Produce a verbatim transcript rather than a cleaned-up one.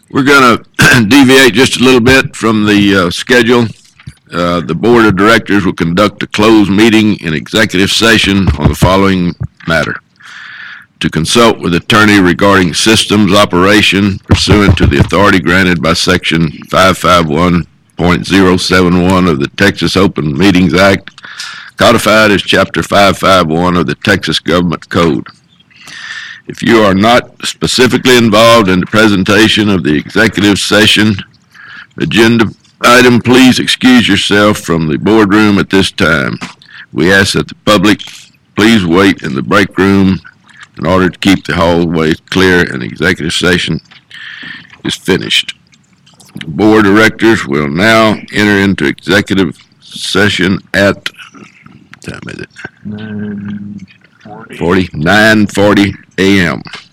We're going to deviate just a little bit from the uh, schedule. Uh, the Board of Directors will conduct a closed meeting in executive session on the following matter: to consult with attorney regarding systems operation pursuant to the authority granted by Section five fifty-one point oh seven one of the Texas Open Meetings Act, codified as Chapter five fifty-one of the Texas Government Code. If you are not specifically involved in the presentation of the executive session agenda item, please excuse yourself from the boardroom at this time. We ask that the public please wait in the break room in order to keep the hallway clear and executive session is finished. The Board of Directors will now enter into executive session at, what time is it? nine forty. forty, nine forty a m